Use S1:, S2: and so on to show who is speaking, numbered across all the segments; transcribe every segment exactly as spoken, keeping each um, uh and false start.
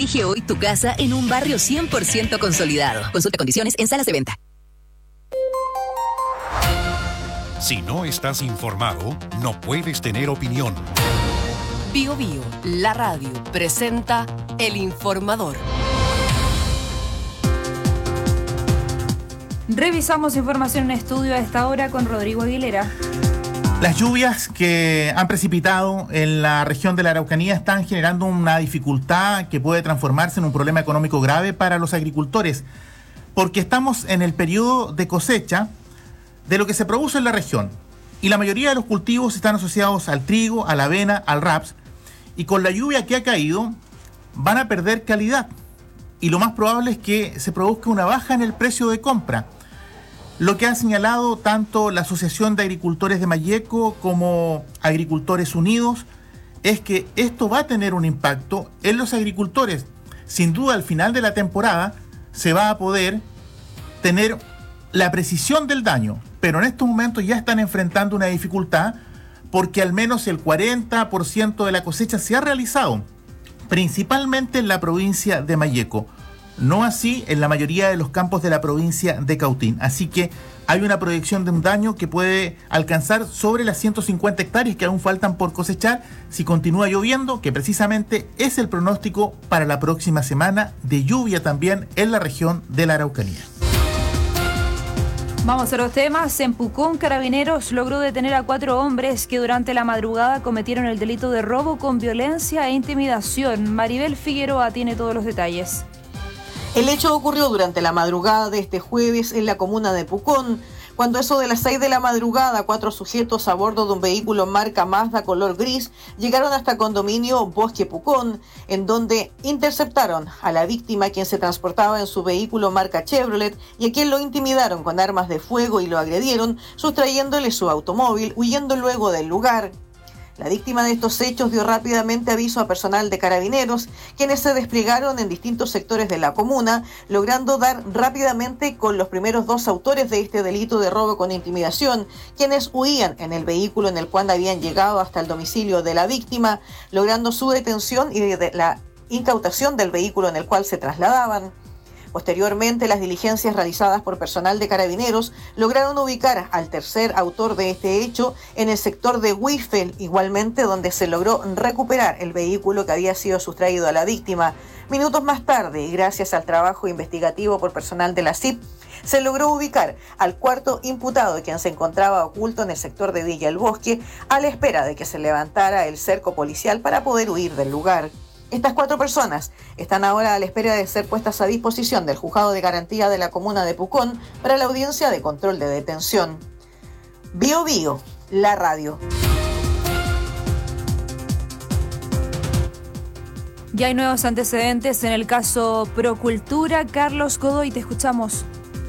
S1: Elige hoy tu casa en un barrio cien por ciento consolidado. Consulta condiciones en salas de venta.
S2: Si no estás informado, no puedes tener opinión.
S3: Bio Bio, la radio, presenta El Informador.
S4: Revisamos información en estudio a esta hora con Rodrigo Aguilera.
S5: Las lluvias que han precipitado en la región de la Araucanía están generando una dificultad que puede transformarse en un problema económico grave para los agricultores, porque estamos en el periodo de cosecha de lo que se produce en la región, y la mayoría de los cultivos están asociados al trigo, a la avena, al raps, y con la lluvia que ha caído van a perder calidad, y lo más probable es que se produzca una baja en el precio de compra. Lo que ha señalado tanto la Asociación de Agricultores de Malleco como Agricultores Unidos es que esto va a tener un impacto en los agricultores. Sin duda, al final de la temporada se va a poder tener la precisión del daño, pero en estos momentos ya están enfrentando una dificultad porque al menos el cuarenta por ciento de la cosecha se ha realizado, principalmente en la provincia de Malleco. No así en la mayoría de los campos de la provincia de Cautín. Así que hay una proyección de un daño que puede alcanzar sobre las ciento cincuenta hectáreas que aún faltan por cosechar si continúa lloviendo, que precisamente es el pronóstico para la próxima semana de lluvia también en la región de la Araucanía.
S4: Vamos a los temas. En Pucón, Carabineros logró detener a cuatro hombres que durante la madrugada cometieron el delito de robo con violencia e intimidación. Maribel Figueroa tiene todos los detalles.
S6: El hecho ocurrió durante la madrugada de este jueves en la comuna de Pucón, cuando eso de las seis de la madrugada, cuatro sujetos a bordo de un vehículo marca Mazda color gris llegaron hasta condominio Bosque Pucón, en donde interceptaron a la víctima, quien se transportaba en su vehículo marca Chevrolet, y a quien lo intimidaron con armas de fuego y lo agredieron, sustrayéndole su automóvil, huyendo luego del lugar. La víctima de estos hechos dio rápidamente aviso a personal de Carabineros, quienes se desplegaron en distintos sectores de la comuna, logrando dar rápidamente con los primeros dos autores de este delito de robo con intimidación, quienes huían en el vehículo en el cual habían llegado hasta el domicilio de la víctima, logrando su detención y de la incautación del vehículo en el cual se trasladaban. Posteriormente, las diligencias realizadas por personal de Carabineros lograron ubicar al tercer autor de este hecho en el sector de Huifel, igualmente donde se logró recuperar el vehículo que había sido sustraído a la víctima. Minutos más tarde, y gracias al trabajo investigativo por personal de la C I P, se logró ubicar al cuarto imputado, quien se encontraba oculto en el sector de Villa El Bosque, a la espera de que se levantara el cerco policial para poder huir del lugar. Estas cuatro personas están ahora a la espera de ser puestas a disposición del Juzgado de Garantía de la Comuna de Pucón para la audiencia de control de detención. Bio Bio, la radio.
S4: Ya hay nuevos antecedentes en el caso Procultura. Carlos Godoy, te escuchamos.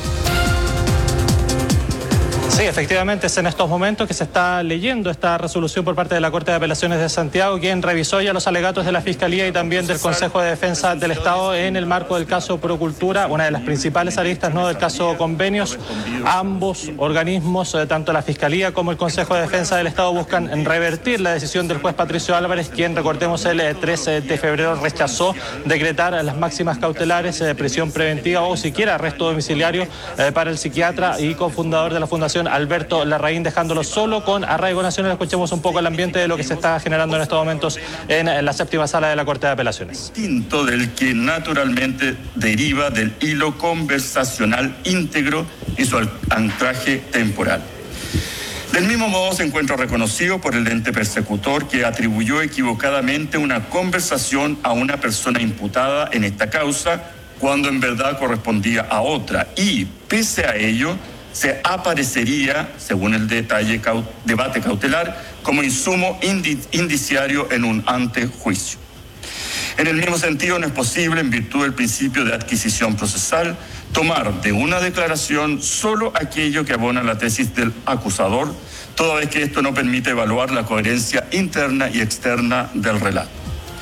S7: Sí, efectivamente es en estos momentos que se está leyendo esta resolución por parte de la Corte de Apelaciones de Santiago, quien revisó ya los alegatos de la Fiscalía y también del Consejo de Defensa del Estado en el marco del caso Procultura, una de las principales aristas, ¿no?, del caso Convenios. Ambos organismos, eh, tanto la Fiscalía como el Consejo de Defensa del Estado, buscan revertir la decisión del juez Patricio Álvarez, quien, recordemos, el eh, trece de febrero rechazó decretar las máximas cautelares de eh, prisión preventiva o siquiera arresto domiciliario eh, para el psiquiatra y cofundador de la Fundación Alberto Larraín, dejándolo solo con arraigo nacional. Escuchemos un poco el ambiente de lo que se está generando en estos momentos en la séptima sala de la Corte de Apelaciones.
S8: Distinto del que naturalmente deriva del hilo conversacional íntegro y su anclaje temporal. Del mismo modo se encuentra reconocido por el ente persecutor que atribuyó equivocadamente una conversación a una persona imputada en esta causa cuando en verdad correspondía a otra y, pese a ello, se aparecería, según el detalle caut- debate cautelar, como insumo indi- indiciario en un antejuicio. En el mismo sentido, no es posible, en virtud del principio de adquisición procesal, tomar de una declaración solo aquello que abona la tesis del acusador, toda vez que esto no permite evaluar la coherencia interna y externa del relato.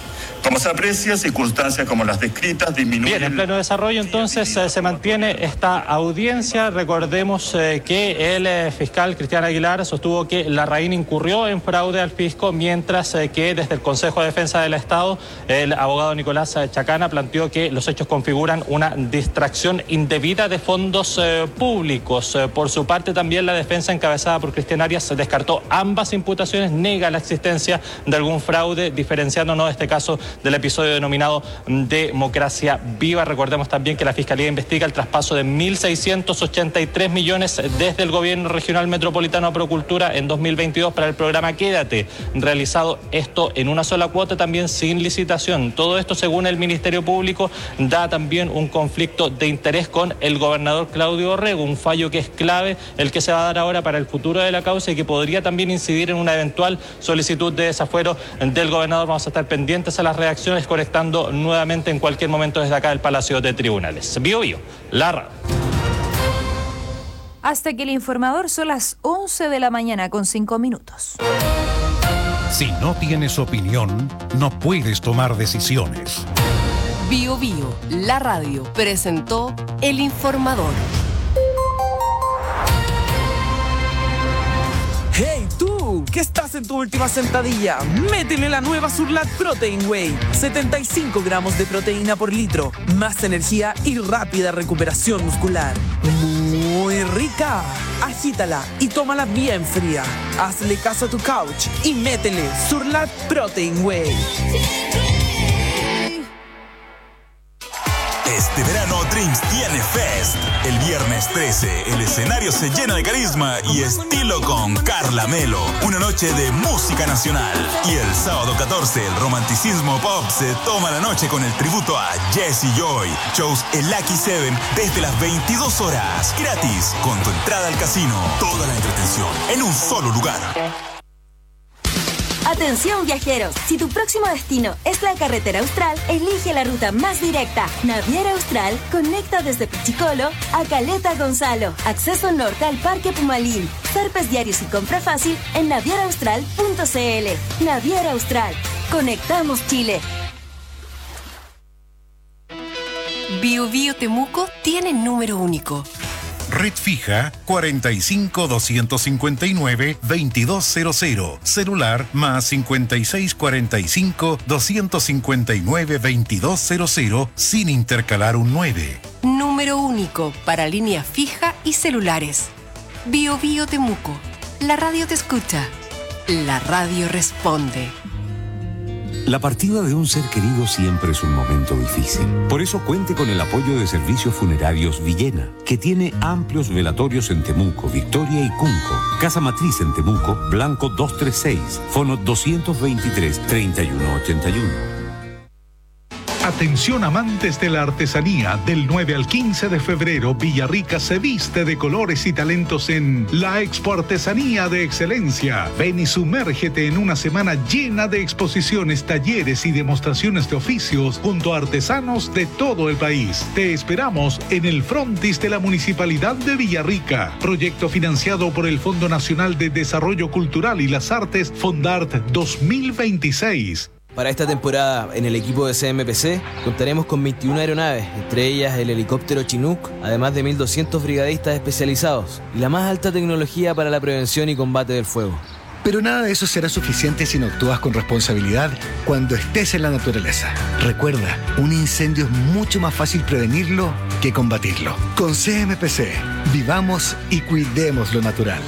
S8: Como se aprecia, circunstancias como las descritas disminuyen...
S7: Bien, en pleno desarrollo entonces eh, se mantiene esta audiencia. Recordemos eh, que el eh, fiscal Cristian Aguilar sostuvo que Larraín incurrió en fraude al fisco, mientras eh, que desde el Consejo de Defensa del Estado el abogado Nicolás Chacana planteó que los hechos configuran una distracción indebida de fondos eh, públicos. Eh, por su parte, también la defensa encabezada por Cristian Arias descartó ambas imputaciones, nega la existencia de algún fraude, diferenciándonos de este caso del episodio denominado Democracia Viva. Recordemos también que la Fiscalía investiga el traspaso de mil seiscientos ochenta y tres millones desde el Gobierno Regional Metropolitano a Procultura en dos mil veintidós para el programa Quédate, realizado esto en una sola cuota, también sin licitación. Todo esto, según el Ministerio Público, da también un conflicto de interés con el gobernador Claudio Orrego, un fallo que es clave, el que se va a dar ahora para el futuro de la causa y que podría también incidir en una eventual solicitud de desafuero del gobernador. Vamos a estar pendientes a las reacciones, conectando nuevamente en cualquier momento desde acá del Palacio de Tribunales. Bio Bio, la radio.
S4: Hasta que el informador son las once de la mañana con cinco minutos.
S2: Si no tienes opinión, no puedes tomar decisiones.
S3: Bio Bio, la radio, presentó El Informador.
S9: ¡Hey tú! ¿Qué estás en tu última sentadilla? Métele la nueva Surlat Protein Whey. setenta y cinco gramos de proteína por litro. Más energía y rápida recuperación muscular. Muy rica. Agítala y tómala bien fría. Hazle caso a tu couch y métele Surlat Protein Whey.
S10: Este verano Drinks tiene Fest. El viernes trece el escenario se llena de carisma y estilo con Carla Melo. Una noche de música nacional. Y el sábado catorce el romanticismo pop se toma la noche con el tributo a Jessie Joy. Shows en Lucky Seven desde las veintidós horas. Gratis con tu entrada al casino. Toda la entretención en un solo lugar.
S11: Atención viajeros, si tu próximo destino es la carretera austral, elige la ruta más directa. Naviera Austral conecta desde Pichicolo a Caleta Gonzalo. Acceso norte al Parque Pumalín. Zarpes diarios y compra fácil en naviera austral punto c l. Naviera Austral. Conectamos Chile.
S3: Bio Bio Temuco tiene número único.
S2: Red fija cuarenta y cinco, doscientos cincuenta y nueve, veintidós cero cero. Celular más cincuenta y seis, cuarenta y cinco, doscientos cincuenta y nueve, veintidós cero cero sin intercalar un nueve.
S3: Número único para línea fija y celulares. Bio Bio Temuco. La radio te escucha. La radio responde.
S12: La partida de un ser querido siempre es un momento difícil. Por eso cuente con el apoyo de Servicios Funerarios Villena, que tiene amplios velatorios en Temuco, Victoria y Cunco. Casa Matriz en Temuco, Blanco doscientos treinta y seis, fono doscientos veintitrés, treinta y uno ochenta y uno.
S13: Atención amantes de la artesanía, del nueve al quince de febrero, Villarrica se viste de colores y talentos en la Expo Artesanía de Excelencia. Ven y sumérgete en una semana llena de exposiciones, talleres y demostraciones de oficios junto a artesanos de todo el país. Te esperamos en el frontis de la Municipalidad de Villarrica. Proyecto financiado por el Fondo Nacional de Desarrollo Cultural y las Artes, Fondart dos mil veintiséis.
S14: Para esta temporada, en el equipo de C M P C, contaremos con veintiuna aeronaves, entre ellas el helicóptero Chinook, además de mil doscientos brigadistas especializados y la más alta tecnología para la prevención y combate del fuego.
S15: Pero nada de eso será suficiente si no actúas con responsabilidad cuando estés en la naturaleza. Recuerda, un incendio es mucho más fácil prevenirlo que combatirlo. Con C M P C, vivamos y cuidemos lo natural.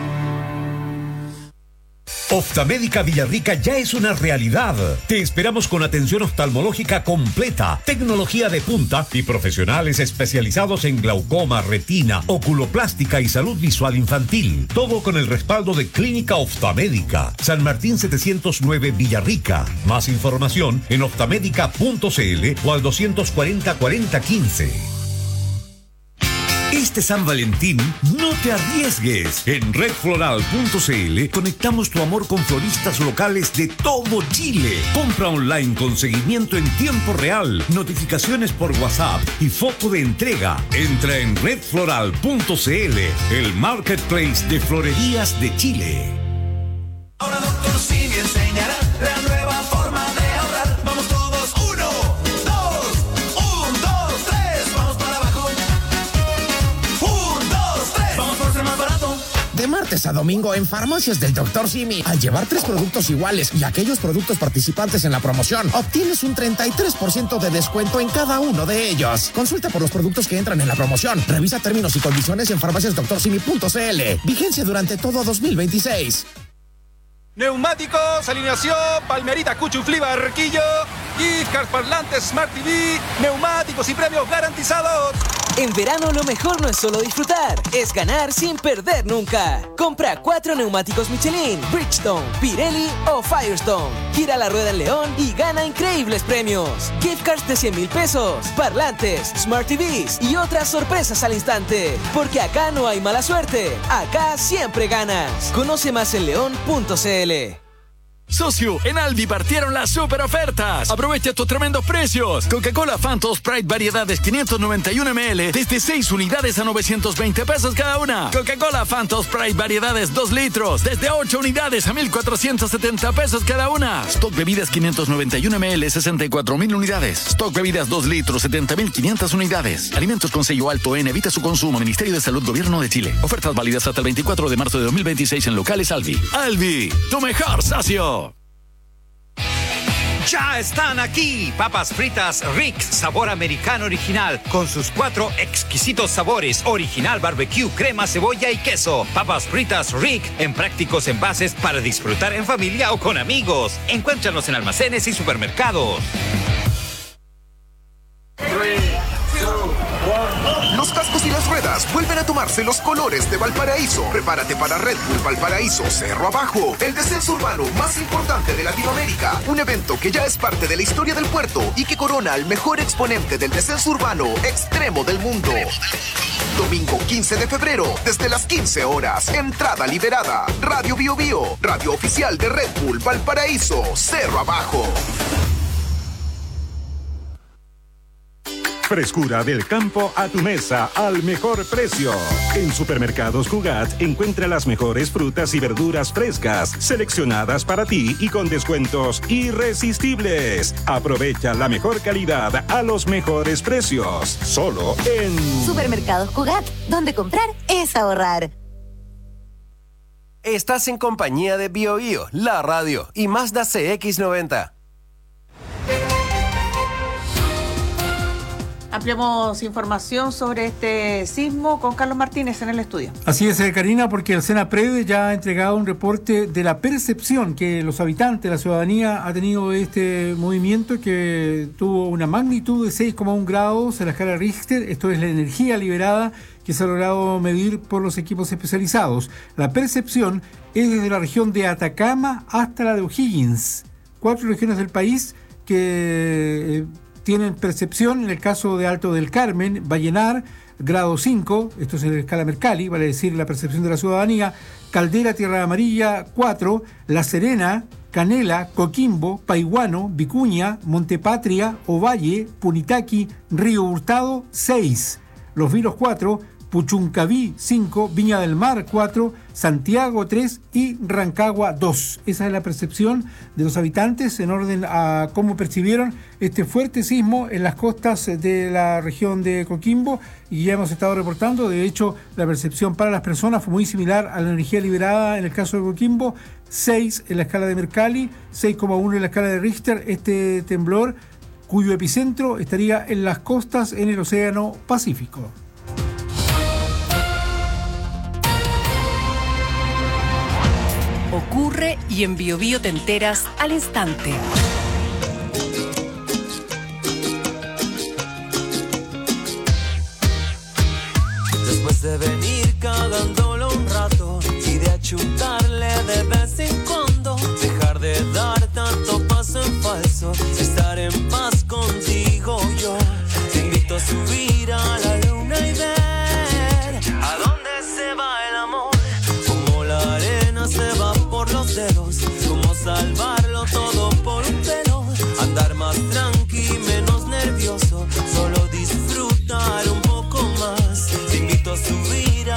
S16: Oftalmédica Villarrica ya es una realidad. Te esperamos con atención oftalmológica completa, tecnología de punta y profesionales especializados en glaucoma, retina, oculoplástica y salud visual infantil. Todo con el respaldo de Clínica Oftalmédica. San Martín setecientos nueve Villarrica. Más información en oftalmédica punto c l o al doscientos cuarenta, cuarenta quince. Este San Valentín, no te arriesgues. En red floral punto c l conectamos tu amor con floristas locales de todo Chile. Compra online con seguimiento en tiempo real, notificaciones por WhatsApp y foto de entrega. Entra en red floral punto c l, el marketplace de florerías de Chile.
S17: Ahora Doctor Simi enseñará la nueva forma de ahorrar. Vamos todos lunes a domingo en Farmacias del doctor Simi. Al llevar tres productos iguales y aquellos productos participantes en la promoción, obtienes un treinta y tres por ciento de descuento en cada uno de ellos. Consulta por los productos que entran en la promoción. Revisa términos y condiciones en farmacias doctor simi punto c l. Vigencia durante todo dos mil veintiséis.
S18: Neumáticos, alineación, Palmerita, Cuchuflí, Barquillo, Giftcards, parlantes, Smart T V, neumáticos y premios garantizados.
S19: En verano lo mejor no es solo disfrutar, es ganar sin perder nunca. Compra cuatro neumáticos Michelin, Bridgestone, Pirelli o Firestone. Gira la rueda en León y gana increíbles premios. Gift cards de cien mil pesos, parlantes, Smart T Vs y otras sorpresas al instante. Porque acá no hay mala suerte, acá siempre ganas. Conoce más en león punto c l.
S20: Socio, en Albi partieron las super ofertas. Aprovecha estos tremendos precios. Coca-Cola Phantom Sprite variedades quinientos noventa y uno mililitros desde seis unidades a novecientos veinte pesos cada una. Coca-Cola Phantom Sprite variedades dos litros desde ocho unidades a mil cuatrocientos setenta pesos cada una. Stock bebidas quinientos noventa y uno mililitros sesenta y cuatro mil unidades. Stock bebidas dos litros setenta mil quinientas unidades. Alimentos con sello alto N. Evita su consumo. Ministerio de Salud, Gobierno de Chile. Ofertas válidas hasta el veinticuatro de marzo de dos mil veintiséis en locales Albi. Albi, tu mejor socio.
S21: Ya están aquí, papas fritas Rick, sabor americano original, con sus cuatro exquisitos sabores, original barbecue, crema, cebolla y queso. Papas fritas Rick, en prácticos envases para disfrutar en familia o con amigos. Encuéntranos en almacenes y supermercados.
S22: Los cascos y las ruedas vuelven a tomarse los colores de Valparaíso. Prepárate para Red Bull Valparaíso Cerro Abajo, el descenso urbano más importante de Latinoamérica. Un evento que ya es parte de la historia del puerto y que corona al mejor exponente del descenso urbano extremo del mundo. Domingo quince de febrero, desde las quince horas. Entrada liberada. Radio Bio Bio, radio oficial de Red Bull Valparaíso Cerro Abajo.
S23: Frescura del campo a tu mesa al mejor precio. En Supermercados Cugat encuentra las mejores frutas y verduras frescas, seleccionadas para ti y con descuentos irresistibles. Aprovecha la mejor calidad a los mejores precios. Solo en
S24: Supermercados Cugat, donde comprar es ahorrar.
S25: Estás en compañía de Bio Bio, la radio y Mazda C X noventa.
S6: Ampliamos información sobre este sismo con Carlos Martínez en el estudio.
S26: Así es, Karina, porque el SENAPRED ya ha entregado un reporte de la percepción que los habitantes, la ciudadanía, ha tenido de este movimiento que tuvo una magnitud de seis coma uno grados en la escala Richter. Esto es la energía liberada que se ha logrado medir por los equipos especializados. La percepción es desde la región de Atacama hasta la de O'Higgins. Cuatro regiones del país que... Eh, tienen percepción. En el caso de Alto del Carmen, Vallenar, grado cinco, esto es en la escala Mercalli, vale decir la percepción de la ciudadanía. Caldera, Tierra Amarilla, cuatro, La Serena, Canela, Coquimbo, Paiguano, Vicuña, Montepatria, Ovalle, Punitaqui, Río Hurtado, seis. Los Vilos, cuatro, Puchuncaví, cinco, Viña del Mar, cuatro, Santiago, tres y Rancagua, dos. Esa es la percepción de los habitantes en orden a cómo percibieron este fuerte sismo en las costas de la región de Coquimbo, y ya hemos estado reportando. De hecho, la percepción para las personas fue muy similar a la energía liberada en el caso de Coquimbo, seis en la escala de Mercalli, seis coma uno en la escala de Richter. Este temblor, cuyo epicentro estaría en las costas en el Océano Pacífico.
S3: Ocurre y en Bio Bio te enteras al instante.
S27: Después de venir cagándolo un rato y de achuntarle de vez en cuando, dejar de dar tanto paso en falso, estar en paz contigo yo. Te invito a subir a la luna y ver a dónde se va el amor, como la arena se va por los dedos, como salvarlo todo por un pelo, andar más tranqui, menos nervioso, solo disfrutar un poco más. Te invito a subir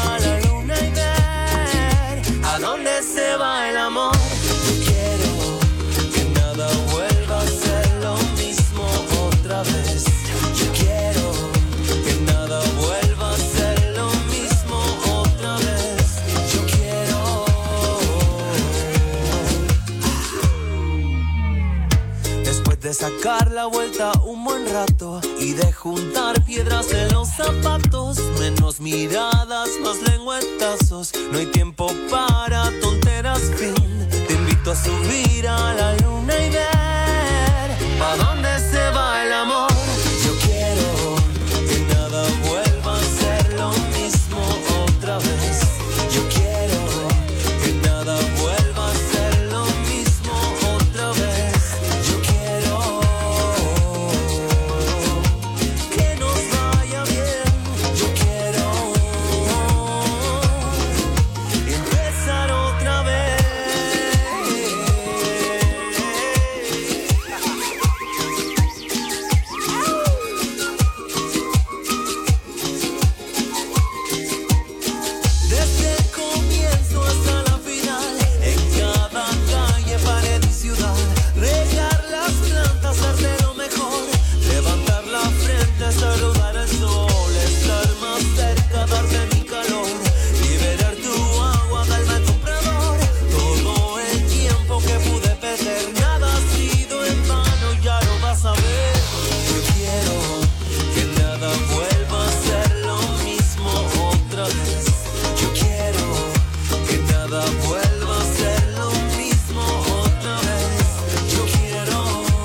S27: la vuelta un buen rato y de juntar piedras en los zapatos. Menos miradas, más lengüetazos. No hay tiempo para tonteras, fin. Te invito a subir a la luna y ver ¿pa' dónde se va el amor? Yo quiero que nada vuelva a ser lo mismo otra vez. Yo quiero que nada vuelva a ser lo mismo otra vez. Yo quiero que nos vaya bien. Yo quiero empezar otra vez. Desde el comienzo hasta la final, en cada calle, pared y ciudad, regar las plantas, darle lo mejor, levantar la frente, saludar al sol, estar más cerca, darte mi calor, liberar tu agua, darme al comprador, todo el tiempo que pude perder, nada ha sido en vano, ya lo vas a ver. Yo quiero que nada vuelva a ser lo mismo otra vez. Yo quiero que nada vuelva a ser lo mismo otra vez. Yo quiero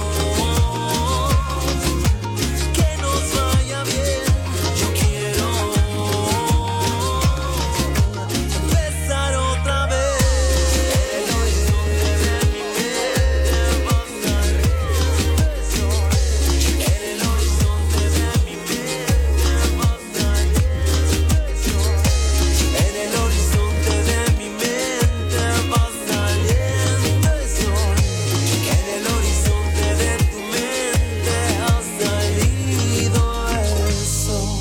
S27: que nos vaya bien. Yo quiero empezar otra vez. El horizonte de mi mente pasa el beso. En el horizonte de mi mente pasa el beso. En el horizonte de mi mente va saliendo el sol. En el horizonte de tu mente ha salido el sol.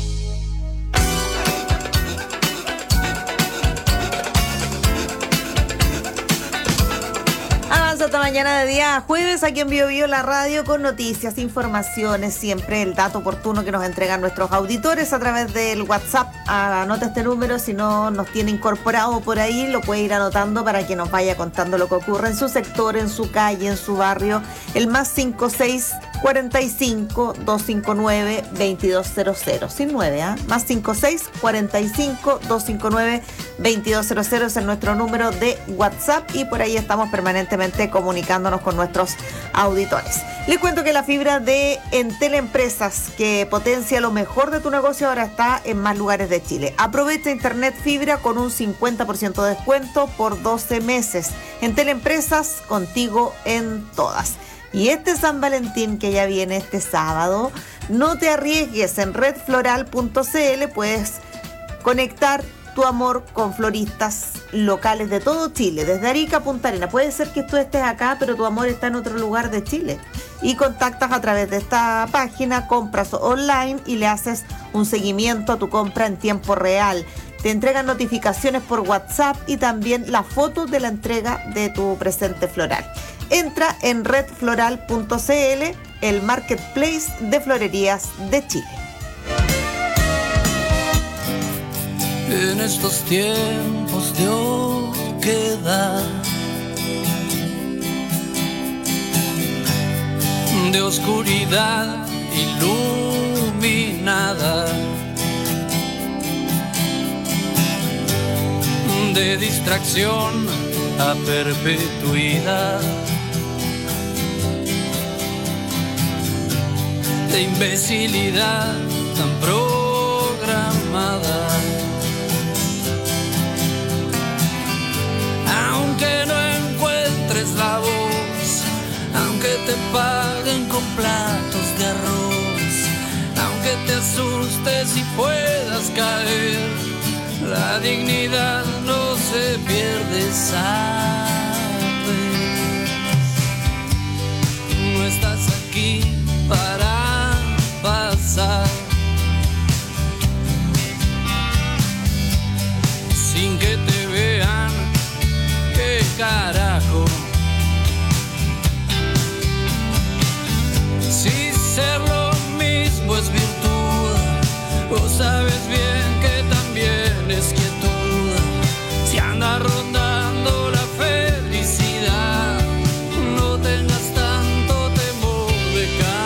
S1: Avanza esta mañana de día jueves aquí en Bio Bio, la radio, con noticias, informaciones, siempre el dato oportuno que nos entregan nuestros auditores a través del WhatsApp. Anota este número, si no nos tiene incorporado por ahí, lo puede ir anotando para que nos vaya contando lo que ocurre en su sector, en su calle, en su barrio. El más cinco seis cuarenta y cinco, doscientos cincuenta y nueve, veintidós cero cero, sin nueve, ¿ah? Más cinco seis cuarenta y cinco, doscientos cincuenta y nueve, veintidós cero cero es nuestro número de WhatsApp y por ahí estamos permanentemente comunicándonos con nuestros auditores. Les cuento que la fibra de Entel Empresas, que potencia lo mejor de tu negocio, ahora está en más lugares de Chile. Aprovecha Internet Fibra con un cincuenta por ciento de descuento por doce meses. Entel Empresas, contigo en todas. Y este San Valentín que ya viene este sábado, no te arriesgues. En red floral punto c l puedes conectar tu amor con floristas locales de todo Chile, desde Arica a Punta Arenas. Puede ser que tú estés acá, pero tu amor está en otro lugar de Chile. Y contactas a través de esta página, compras online y le haces un seguimiento a tu compra en tiempo real. Te entregan notificaciones por WhatsApp y también la foto de la entrega de tu presente floral. Entra en red floral punto c l, el marketplace de florerías de Chile.
S27: En estos tiempos de oquedad, de oscuridad iluminada, de distracción a perpetuidad, de imbecilidad tan programada. Aunque no encuentres la voz, aunque te paguen con platos de arroz, aunque te asustes y puedas caer, la dignidad no se pierde, ¿sabes? No estás aquí para pasar sin que te vean. ¿Qué carajo? Si ser lo mismo es virtud, vos sabes bien que también es quietud. Si anda rondando la felicidad, no tengas tanto temor de caer.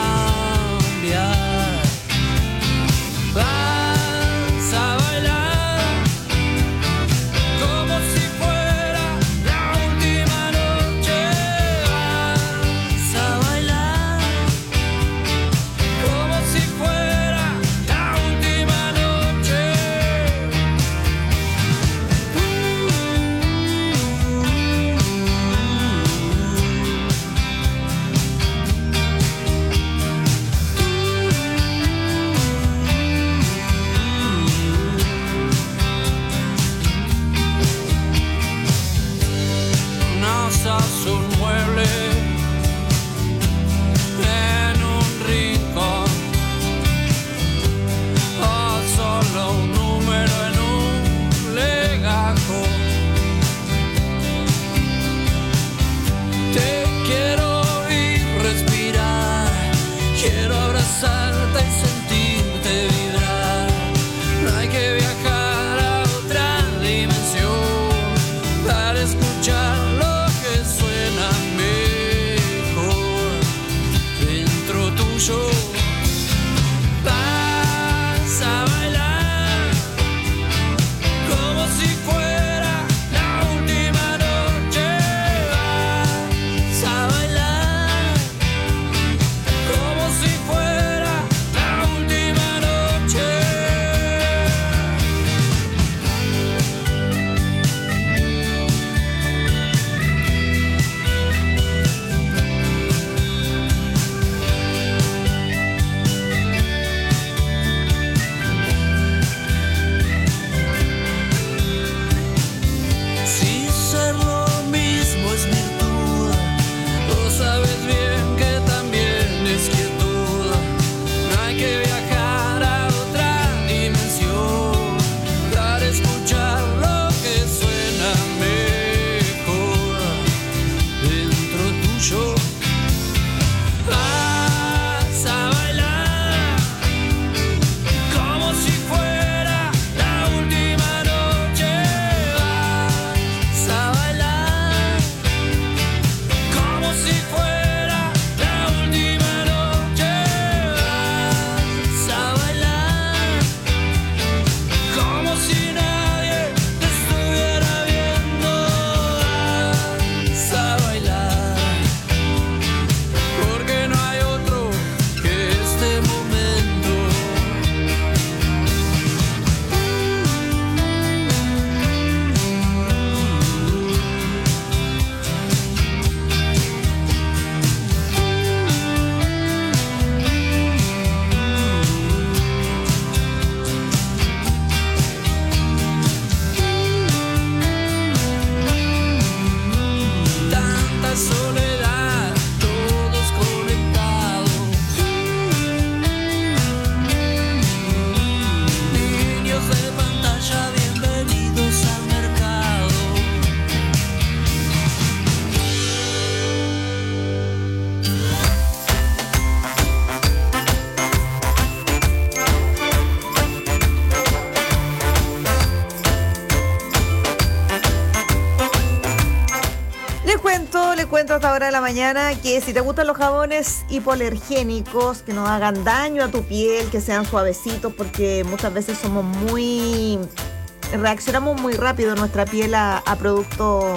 S1: cuento hasta ahora de la mañana que si te gustan los jabones hipoalergénicos, que no hagan daño a tu piel, que sean suavecitos, porque muchas veces somos muy... reaccionamos muy rápido nuestra piel a, a productos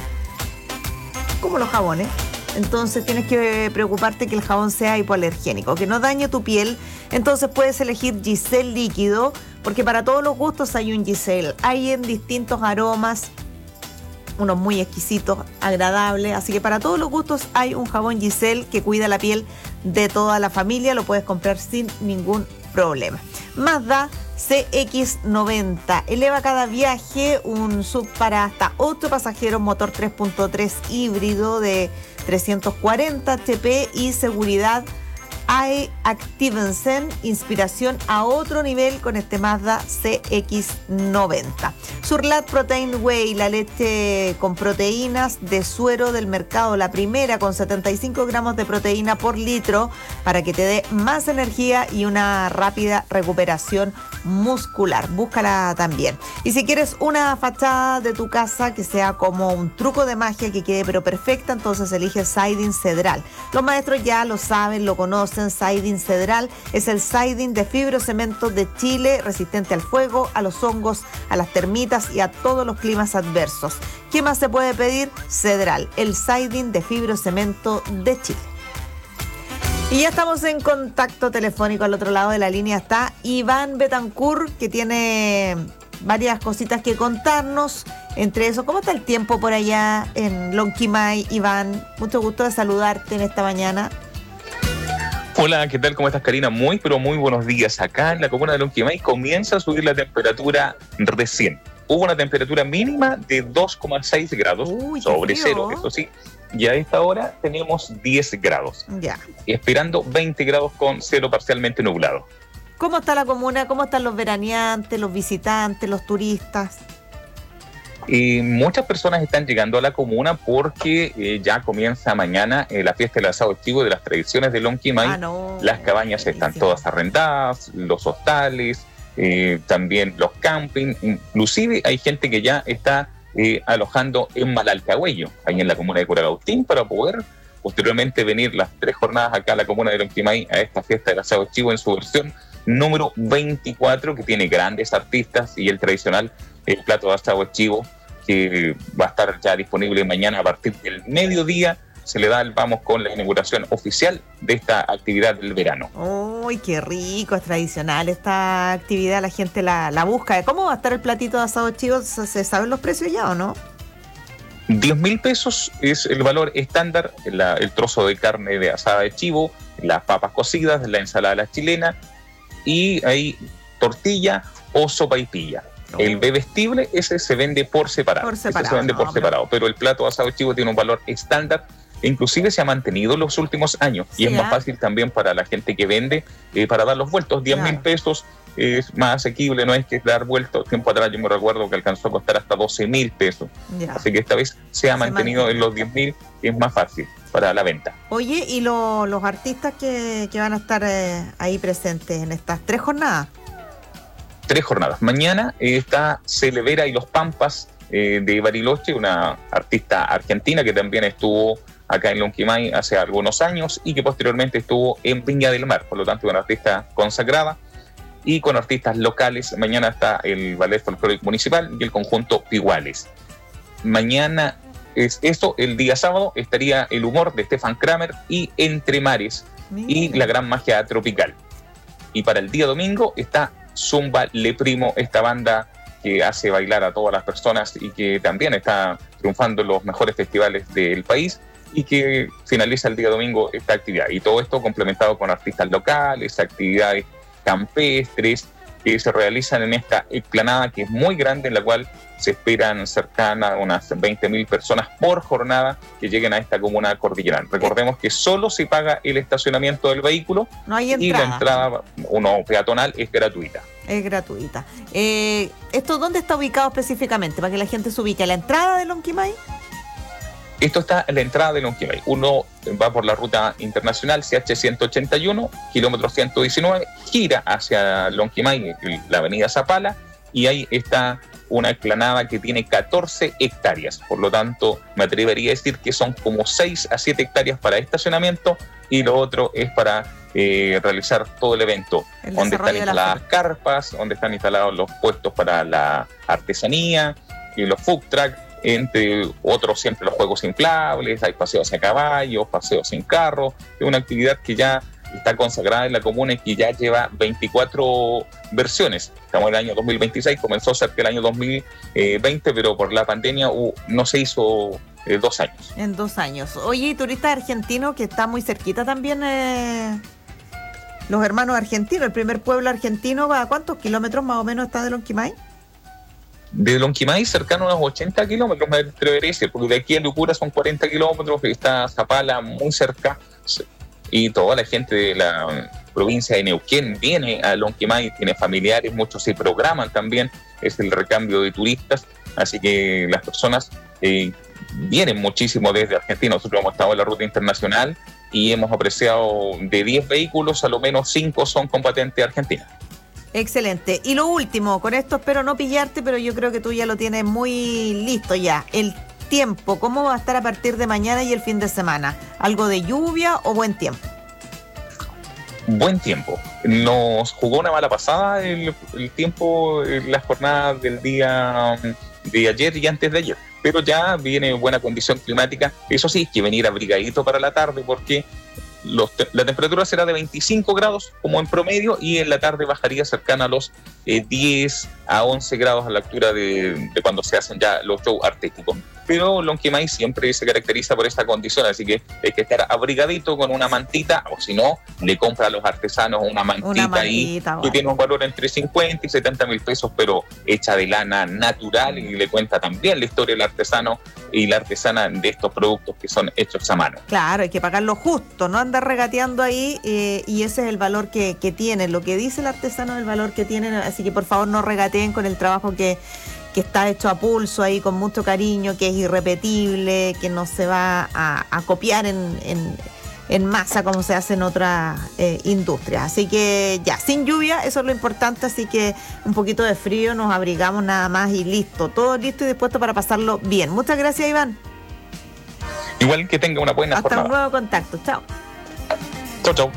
S1: como los jabones. Entonces tienes que preocuparte que el jabón sea hipoalergénico, que no dañe tu piel. Entonces puedes elegir Giselle líquido, porque para todos los gustos hay un Giselle. Hay en distintos aromas, unos muy exquisitos, agradables. Así que para todos los gustos hay un jabón Giselle que cuida la piel de toda la familia. Lo puedes comprar sin ningún problema. Mazda C X noventa. Eleva cada viaje, un sub para hasta ocho pasajeros, motor tres punto tres híbrido de trescientos cuarenta H P y seguridad A E Activensen, inspiración a otro nivel con este Mazda C X noventa. Surlat Protein Whey, la leche con proteínas de suero del mercado, la primera con setenta y cinco gramos de proteína por litro para que te dé más energía y una rápida recuperación muscular. Búscala también. Y si quieres una fachada de tu casa que sea como un truco de magia que quede pero perfecta, entonces elige Siding Cedral. Los maestros ya lo saben, lo conocen. Siding Cedral es el siding de fibrocemento de Chile, resistente al fuego, a los hongos, a las termitas y a todos los climas adversos. ¿Qué más se puede pedir? Cedral, el siding de fibrocemento de Chile. Y ya estamos en contacto telefónico. Al otro lado de la línea está Iván Betancourt, que tiene varias cositas que contarnos. Entre eso, ¿cómo está el tiempo por allá en Lonquimay, Iván? Mucho gusto de saludarte en esta mañana.
S4: Hola, ¿qué tal? ¿Cómo estás, Karina? Muy, pero muy buenos días. Acá en la comuna de Lonquimay comienza a subir la temperatura recién. Hubo una temperatura mínima de dos coma seis grados, Uy, sobre cero, eso sí. Y a esta hora tenemos diez grados.
S1: Ya.
S4: Esperando veinte grados con cielo parcialmente nublado.
S1: ¿Cómo está la comuna? ¿Cómo están los veraneantes, los visitantes, los turistas?
S4: Eh, muchas personas están llegando a la comuna porque eh, ya comienza mañana eh, la fiesta del asado chivo de las tradiciones de Lonquimay.
S1: Ah, no.
S4: Las cabañas están todas arrendadas, los hostales, eh, también los campings. Inclusive hay gente que ya está eh, alojando en Malalcahuello, ahí en la comuna de Curacautín, para poder posteriormente venir las tres jornadas acá a la comuna de Lonquimay a esta fiesta del asado chivo en su versión número veinticuatro, que tiene grandes artistas y el tradicional el plato de asado chivo, que va a estar ya disponible mañana a partir del mediodía. Se le da el vamos con la inauguración oficial de esta actividad del verano.
S1: ¡Uy, qué rico! Es tradicional esta actividad, la gente la, la busca. ¿Cómo va a estar el platito de asado chivo? ¿Se saben los precios ya o no?
S4: diez mil pesos es el valor estándar, la, el trozo de carne de asada de chivo, las papas cocidas, la ensalada a la chilena y ahí tortilla o sopaipilla. Oh. El bebestible, ese se vende por separado.
S1: Por separado.
S4: Ese se vende
S1: no,
S4: por separado, pero... pero el plato de asado chivo tiene un valor estándar, inclusive se ha mantenido en los últimos años. Sí, y es ¿eh? más fácil también para la gente que vende, eh, para dar los vueltos. diez mil pesos es más asequible, no es que dar vueltos. Tiempo atrás yo me recuerdo que alcanzó a costar hasta doce mil pesos. Ya. Así que esta vez se ha se mantenido mantiene. en los diez mil y es más fácil para la venta.
S1: Oye, ¿y lo, los artistas que, que van a estar eh, ahí presentes en estas tres jornadas?
S4: Tres jornadas. Mañana eh, está Celevera y los Pampas eh, de Bariloche, una artista argentina que también estuvo acá en Lonquimay hace algunos años y que posteriormente estuvo en Viña del Mar, por lo tanto una artista consagrada. Y con artistas locales, mañana está el Ballet Folclórico Municipal y el conjunto Piguales. Mañana es eso, el día sábado estaría El Humor de Stefan Kramer y Entre Mares y La Gran Magia Tropical. Y para el día domingo está Zumba Le Primo, esta banda que hace bailar a todas las personas y que también está triunfando en los mejores festivales del país y que finaliza el día domingo esta actividad. Y todo esto complementado con artistas locales, actividades campestres que se realizan en esta explanada que es muy grande, en la cual se esperan cercana a unas veinte mil personas por jornada que lleguen a esta comuna cordillerana. Recordemos que solo se paga el estacionamiento del vehículo,
S1: no hay entrada.
S4: Y la entrada uno peatonal es gratuita.
S1: Es gratuita. Eh, ¿Esto dónde está ubicado específicamente? Para que la gente se ubique. ¿A la entrada de Lonquimay?
S4: Esto está en la entrada de Lonquimay. Uno va por la ruta internacional C H ciento ochenta y uno, kilómetro ciento diecinueve, gira hacia Lonquimay, la avenida Zapala, y ahí está una explanada que tiene catorce hectáreas. Por lo tanto, me atrevería a decir que son como seis a siete hectáreas para estacionamiento y lo otro es para eh, realizar todo el evento, el donde están instaladas carpas, donde están instalados los puestos para la artesanía y los food truck, entre otros siempre los juegos inflables, hay paseos a caballo, paseos en carro, es una actividad que ya está consagrada en la comuna y que ya lleva veinticuatro versiones. Estamos en el año dos mil veintiséis, comenzó cerca del año dos mil veinte, pero por la pandemia uh, no se hizo eh, dos años.
S1: En dos años. Oye, turista argentino que está muy cerquita también, eh, los hermanos argentinos, el primer pueblo argentino, ¿a cuántos kilómetros más o menos está de Lonquimay?
S4: De Lonquimay, cercano a unos ochenta kilómetros, me atrevería a decir, porque de aquí a Lucura son cuarenta kilómetros, está Zapala muy cerca, y toda la gente de la provincia de Neuquén viene a Lonquimay, tiene familiares, muchos se programan también, es el recambio de turistas, así que las personas eh, vienen muchísimo desde Argentina. Nosotros hemos estado en la ruta internacional y hemos apreciado de diez vehículos, a lo menos cinco son con patente argentina.
S1: Excelente. Y lo último, con esto espero no pillarte, pero yo creo que tú ya lo tienes muy listo ya. El tiempo, ¿cómo va a estar a partir de mañana y el fin de semana? ¿Algo de lluvia o buen tiempo?
S4: Buen tiempo. Nos jugó una mala pasada el, el tiempo, las jornadas del día de ayer y antes de ayer, pero ya viene buena condición climática. Eso sí, hay que venir abrigadito para la tarde porque Los te- la temperatura será de veinticinco grados como en promedio y en la tarde bajaría cercana a los eh, diez a once grados a la altura de, de cuando se hacen ya los shows artísticos. Pero Lonquimay siempre se caracteriza por esta condición, así que hay que estar abrigadito con una mantita, o si no, le compra a los artesanos una mantita, una mantita ahí, bueno, que tiene un valor entre cincuenta y setenta mil pesos, pero hecha de lana natural, y le cuenta también la historia del artesano y la artesana de estos productos que son hechos a mano.
S1: Claro, hay que pagarlo justo, no andar regateando ahí, eh, y ese es el valor que, que tienen, lo que dice el artesano es el valor que tienen, así que por favor no regateen con el trabajo que, que está hecho a pulso ahí con mucho cariño, que es irrepetible, que no se va a, a copiar en, en, en masa como se hace en otras eh, industrias. Así que ya, sin lluvia, eso es lo importante, así que un poquito de frío, nos abrigamos nada más y listo, todo listo y dispuesto para pasarlo bien. Muchas gracias, Iván.
S4: Igual que tenga una buena
S1: Hasta
S4: jornada.
S1: un nuevo contacto, chao.
S4: Chau, chau.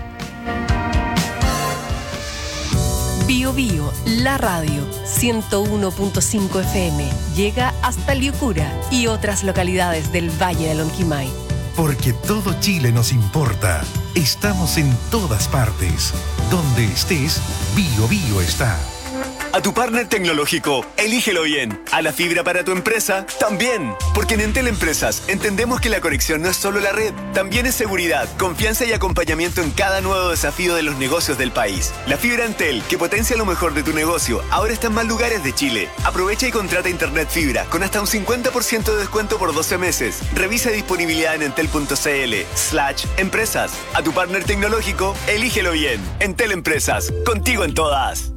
S3: Bio Bio, la radio, ciento uno punto cinco F M, llega hasta Liucura y otras localidades del Valle de Lonquimay.
S2: Porque todo Chile nos importa. Estamos en todas partes. Donde estés, Bio Bio está.
S5: A tu partner tecnológico, elígelo bien. A la fibra para tu empresa, también. Porque en Entel Empresas entendemos que la conexión no es solo la red, también es seguridad, confianza y acompañamiento en cada nuevo desafío de los negocios del país. La fibra Entel, que potencia lo mejor de tu negocio, ahora está en más lugares de Chile. Aprovecha y contrata internet fibra con hasta un cincuenta por ciento de descuento por doce meses. Revisa disponibilidad en entel.cl slash empresas. A tu partner tecnológico, elígelo bien. Entel Empresas, contigo en todas.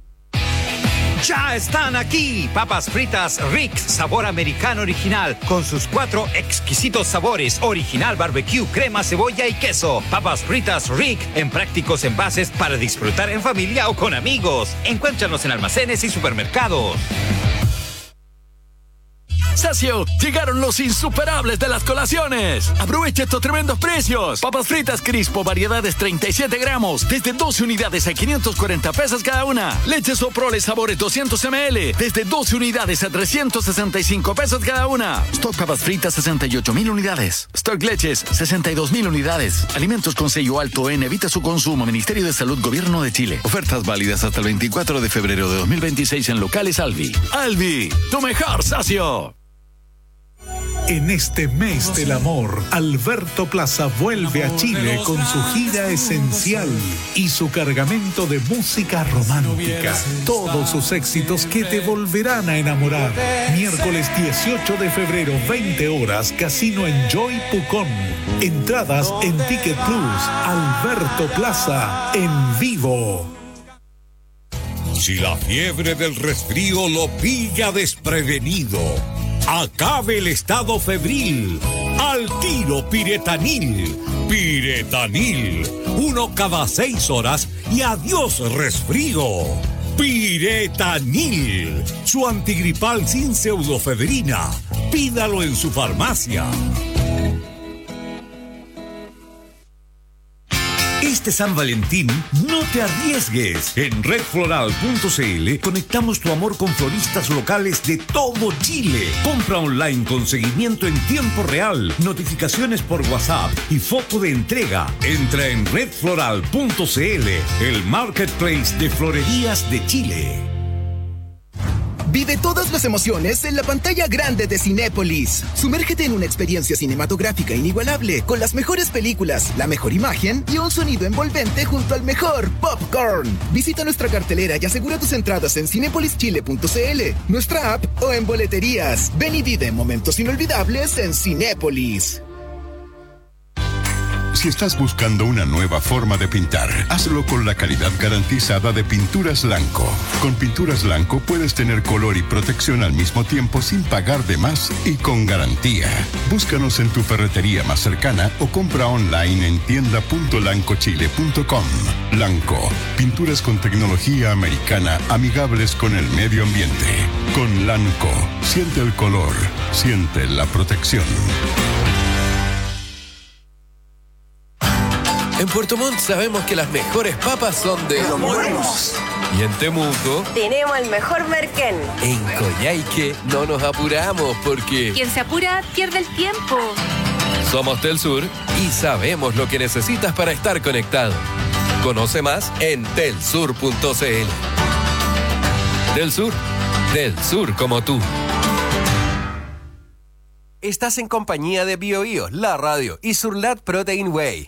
S21: Ya están aquí, papas fritas Rick, sabor americano original, con sus cuatro exquisitos sabores, original barbecue, crema, cebolla y queso. Papas fritas Rick, en prácticos envases para disfrutar en familia o con amigos. Encuéntranos en almacenes y supermercados.
S20: Sacio, llegaron los insuperables de las colaciones. Aprovecha estos tremendos precios. Papas fritas Crispo, variedades treinta y siete gramos, desde doce unidades a quinientos cuarenta pesos cada una. Leche Soprole sabores doscientos mililitros, desde doce unidades a trescientos sesenta y cinco pesos cada una. Stock papas fritas sesenta y ocho mil unidades. Stock leches sesenta y dos mil unidades. Alimentos con sello alto en evita su consumo. Ministerio de Salud, Gobierno de Chile. Ofertas válidas hasta el veinticuatro de febrero de dos mil veintiséis en locales Alvi. Alvi, tu mejor socio.
S13: En este mes del amor, Alberto Plaza vuelve a Chile con su gira esencial y su cargamento de música romántica. Todos sus éxitos que te volverán a enamorar. Miércoles dieciocho de febrero, veinte horas, Casino Enjoy Pucón. Entradas en Ticket Plus. Alberto Plaza en vivo.
S16: Si la fiebre del resfrío lo pilla desprevenido, acabe el estado febril. Al tiro Piretanil. Piretanil. Uno cada seis horas y adiós resfrío. Piretanil, su antigripal sin pseudofedrina. Pídalo en su farmacia. Este San Valentín, no te arriesgues. En red floral punto c l conectamos tu amor con floristas locales de todo Chile. Compra online con seguimiento en tiempo real, notificaciones por WhatsApp y foto de entrega. Entra en red floral punto c l, el marketplace de florerías de Chile.
S7: Vive todas las emociones en la pantalla grande de Cinépolis. Sumérgete en una experiencia cinematográfica inigualable con las mejores películas, la mejor imagen y un sonido envolvente junto al mejor popcorn. Visita nuestra cartelera y asegura tus entradas en cinépolis chile punto c l, nuestra app o en boleterías. Ven y vive momentos inolvidables en Cinépolis.
S8: Si estás buscando una nueva forma de pintar, hazlo con la calidad garantizada de Pinturas Lanco. Con Pinturas Lanco puedes tener color y protección al mismo tiempo sin pagar de más y con garantía. Búscanos en tu ferretería más cercana o compra online en tienda punto lanco chile punto com. Lanco, pinturas con tecnología americana amigables con el medio ambiente. Con Lanco, siente el color, siente la protección.
S9: En Puerto Montt sabemos que las mejores papas son de
S10: Los Buenos.
S9: Y en Temuco
S10: tenemos el mejor merquén.
S9: En Coyhaique no nos apuramos porque
S11: quien se apura pierde el tiempo.
S9: Somos Telsur y sabemos lo que necesitas para estar conectado. Conoce más en telsur punto c l. Telsur, del sur como tú.
S25: Estás en compañía de BioBio, la radio y Surlat Protein Whey.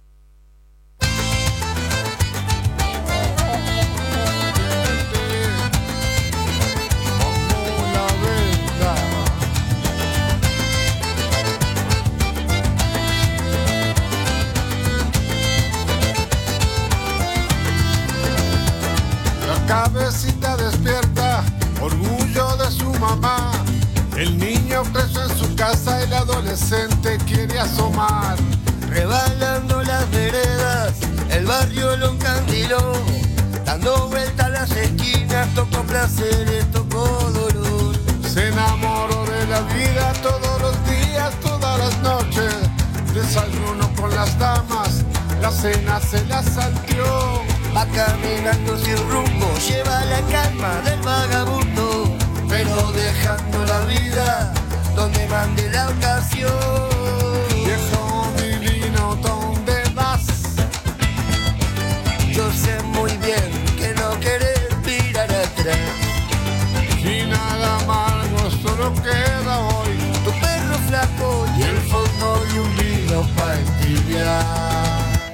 S12: Cabecita despierta, orgullo de su mamá. El niño preso en su casa, el adolescente quiere asomar.
S14: Rebalando las veredas, el barrio lo encandiló. Dando vueltas a las esquinas, tocó placeres, tocó dolor.
S12: Se enamoró de la vida todos los días, todas las noches. Desayuno con las damas, la cena se la salteó.
S14: Va caminando sin rumbo, lleva la calma del vagabundo, pero dejando la vida donde mande la ocasión.
S12: Viejo divino, ¿dónde vas?
S14: Yo sé muy bien que no querés mirar atrás.
S12: Y nada amargo, solo queda hoy
S14: tu perro flaco y el fondo y un vino para entibiar.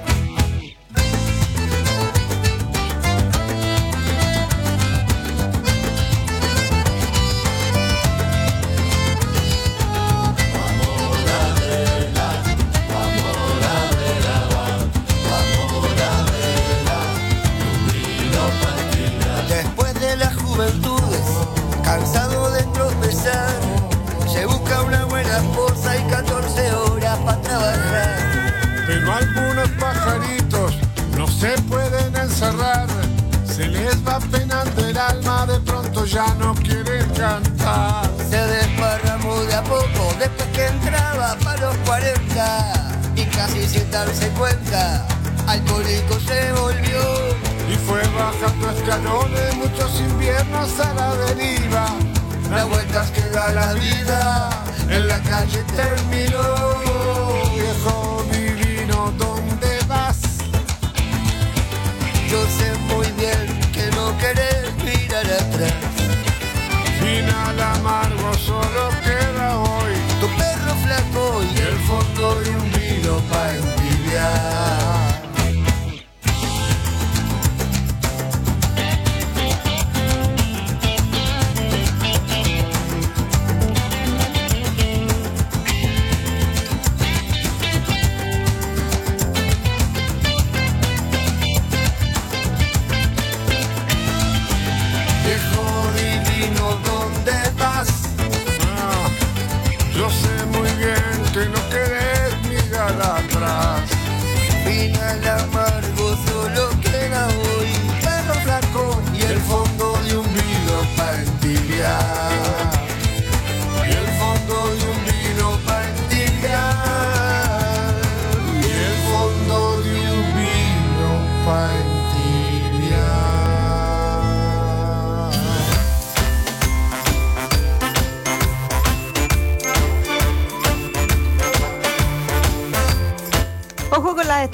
S14: Cansado de tropezar, se busca una buena esposa y catorce horas para trabajar.
S12: Pero algunos pajaritos no se pueden encerrar, se les va penando el alma, de pronto ya no quieren cantar.
S14: Se desparramó de a poco después que entraba para los cuarenta y casi sin darse cuenta, alcohólico se volvió.
S12: Y fue bajando escalones, muchos inviernos a la deriva.
S14: Las vueltas que da la vida, en la calle terminó.
S12: Viejo divino, ¿dónde vas?
S14: Yo sé muy bien que no querés mirar atrás.
S12: Final amargo, solo queda hoy
S14: tu perro flaco y el fondo de un vino para entibiar.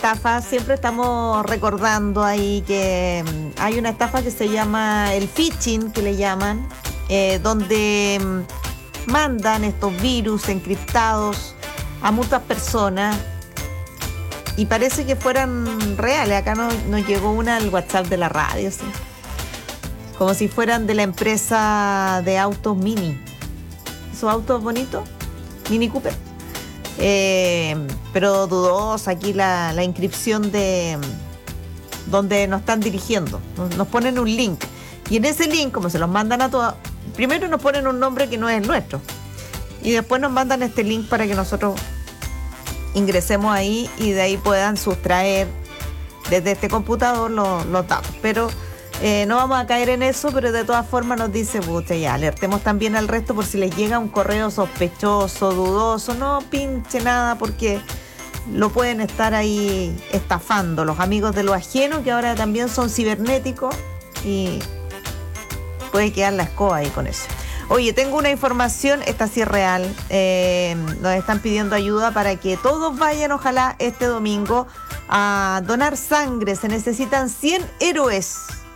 S1: estafa, siempre estamos recordando ahí que hay una estafa que se llama el phishing, que le llaman, eh, donde mandan estos virus encriptados a muchas personas y parece que fueran reales. Acá no, nos llegó una al WhatsApp de la radio, ¿sí? Como si fueran de la empresa de autos Mini. Esos autos bonitos, Mini Cooper. Eh, pero dudosa aquí la, la inscripción de donde nos están dirigiendo. Nos, nos ponen un link. Y en ese link, como se los mandan a todas, primero nos ponen un nombre que no es el nuestro. Y después nos mandan este link para que nosotros ingresemos ahí y de ahí puedan sustraer desde este computador los, los datos. Pero eh, no vamos a caer en eso, pero de todas formas nos dice, pucha, ya, alertemos también al resto por si les llega un correo sospechoso, dudoso. No pinche nada porque lo pueden estar ahí estafando los amigos de lo ajeno, que ahora también son cibernéticos, y puede quedar la escoba ahí con eso. Oye, tengo una información, esta sí es real. Eh, nos están pidiendo ayuda para que todos vayan, ojalá, este domingo a donar sangre. Se necesitan cien héroes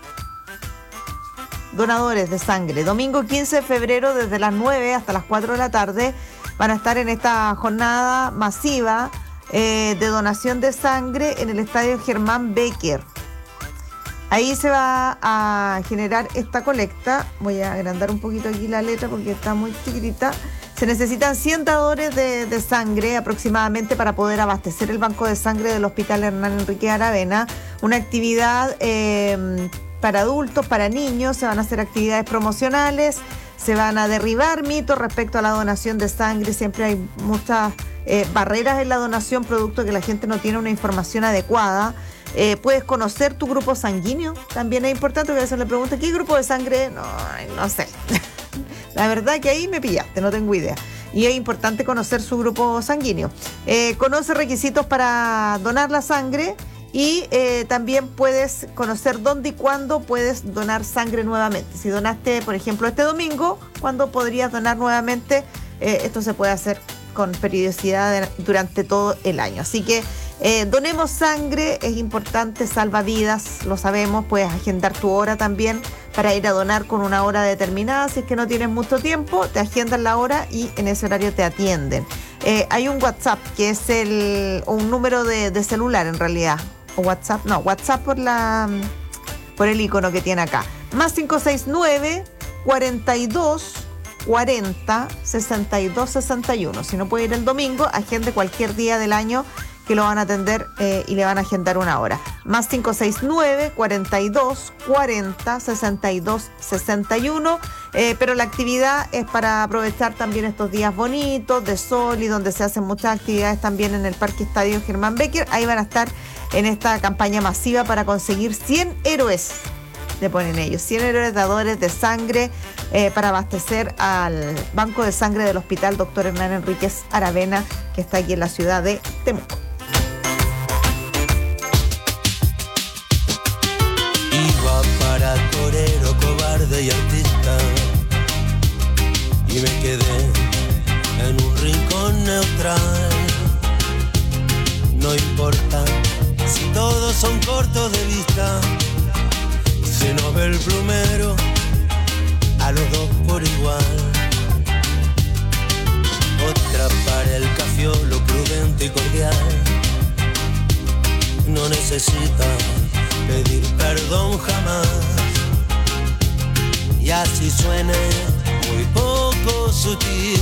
S1: donadores de sangre. Domingo quince de febrero, desde las nueve hasta las cuatro de la tarde, van a estar en esta jornada masiva eh, de donación de sangre en el Estadio Germán Becker. Ahí se va a generar esta colecta. Voy a agrandar un poquito aquí la letra porque está muy chiquitita. Se necesitan cien dadores de, de sangre aproximadamente para poder abastecer el banco de sangre del Hospital Hernán Enrique Aravena. Una actividad eh, para adultos, para niños. Se van a hacer actividades promocionales. Se van a derribar mitos respecto a la donación de sangre. Siempre hay muchas eh, barreras en la donación, producto de que la gente no tiene una información adecuada. Eh, puedes conocer tu grupo sanguíneo, también es importante, que a veces le preguntan, ¿qué grupo de sangre? No, no sé. La verdad que ahí me pillaste, no tengo idea. Y es importante conocer su grupo sanguíneo. Eh, conoce requisitos para donar la sangre y eh, también puedes conocer dónde y cuándo puedes donar sangre nuevamente. Si donaste, por ejemplo, este domingo, ¿cuándo podrías donar nuevamente? Eh, esto se puede hacer con periodicidad de, durante todo el año. Así que Eh, donemos sangre, es importante, salva vidas, lo sabemos. Puedes agendar tu hora también para ir a donar con una hora determinada. Si es que no tienes mucho tiempo, te agendan la hora y en ese horario te atienden. Eh, hay un WhatsApp que es el un número de, de celular en realidad, o WhatsApp, no, WhatsApp por la por el icono que tiene acá. Más cinco seis nueve, cuarenta y dos, cuarenta, sesenta y dos, sesenta y uno. Si no puede ir el domingo, agende cualquier día del año que lo van a atender eh, y le van a agendar una hora. Más cinco seis nueve, cuarenta y dos, cuarenta, sesenta y dos, sesenta y uno. Eh, pero la actividad es para aprovechar también estos días bonitos de sol y donde se hacen muchas actividades también en el Parque Estadio Germán Becker. Ahí van a estar en esta campaña masiva para conseguir cien héroes. Le ponen ellos, cien héroes dadores de sangre eh, para abastecer al banco de sangre del Hospital Doctor Hernán Enríquez Aravena, que está aquí en la ciudad de Temuco.
S27: Iba para torero, cobarde y artista, y me quedé en un rincón neutral. No importa si todos son cortos de vista, si no ve el plumero a los dos por igual. Otra para el cafiolo, prudente y cordial, no necesita pedir perdón jamás. Y así suene muy poco sutil,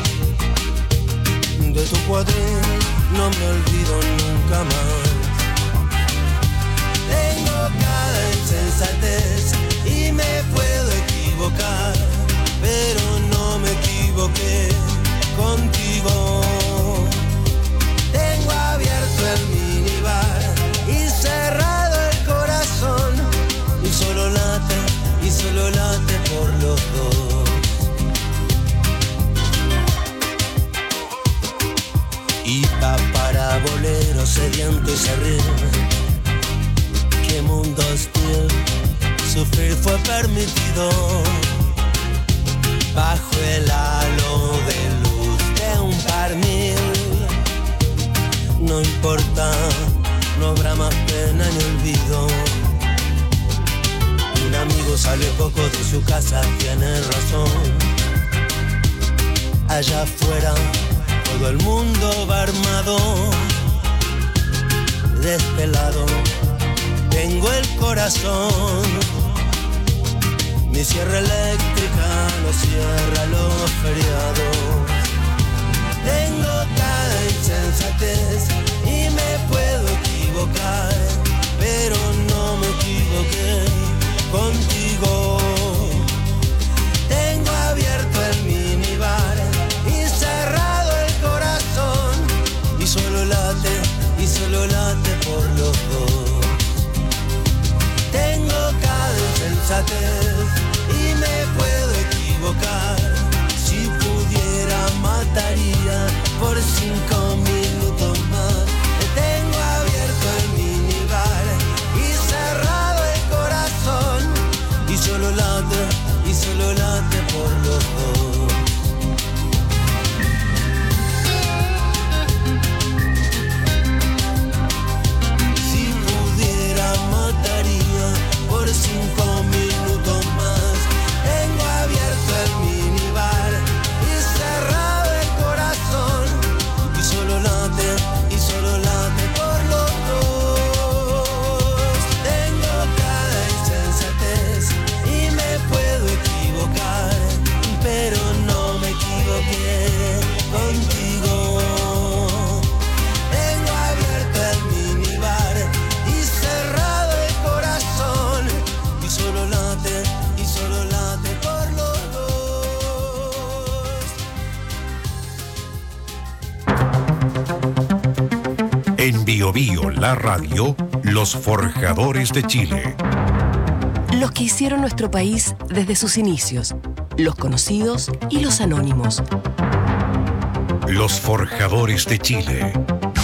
S27: de tu cuadril no me olvido nunca más. Tengo cada insensatez y me puedo equivocar, pero no me equivoqué contigo. Tengo abierto el minibar y cerrado el corazón, y solo late, y solo late por los dos. Y pa' para bolero sediento y serrín, qué mundo hostil, sufrir fue permitido, bajo el halo de luz de un par mil. No importa, no habrá más pena ni olvido. Un amigo sale poco de su casa, tiene razón. Allá afuera todo el mundo va armado, despelado, tengo el corazón. Mi sierra eléctrica no cierra los feriados. Tengo cada insensatez y me puedo equivocar, pero no me equivoqué contigo. Tengo abierto el minibar y cerrado el corazón, y solo late, y solo late por los dos. Tengo cada insensatez y me puedo equivocar. Si pudiera mataría por cinco minutos más. Tengo abierto el minibar y cerrado el corazón, y solo late, y solo late por los dos. Si pudiera mataría por cinco minutos más. Tengo abierto el minibar y cerrado el corazón, y solo late, y solo late por los dos. Tengo cada insensatez y me puedo equivocar, pero no me equivoqué contigo. Tengo abierto el minibar y cerrado el corazón, y solo late, y solo late por los dos.
S2: En Bio Bio, la radio, los forjadores de Chile.
S3: Los que hicieron nuestro país desde sus inicios, los conocidos y los anónimos.
S2: Los forjadores de Chile.